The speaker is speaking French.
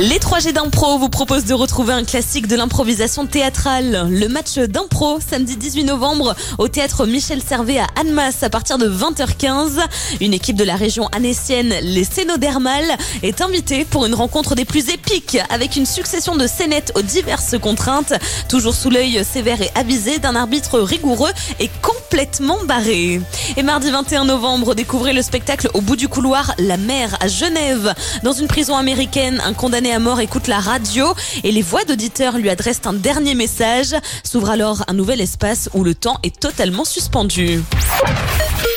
Les 3G d'impro vous proposent de retrouver un classique de l'improvisation théâtrale. Le match d'impro, samedi 18 novembre, au théâtre Michel Servet à Annemasse à partir de 20h15. Une équipe de la région annécienne, les Cénodermales, est invitée pour une rencontre des plus épiques avec une succession de scénettes aux diverses contraintes, toujours sous l'œil sévère et avisé d'un arbitre rigoureux et complètement barré. Et mardi 21 novembre, découvrez le spectacle Au bout du couloir, La Mer à Genève. Dans une prison américaine, un condamné à mort écoute la radio et les voix d'auditeurs lui adressent un dernier message. S'ouvre alors un nouvel espace où le temps est totalement suspendu.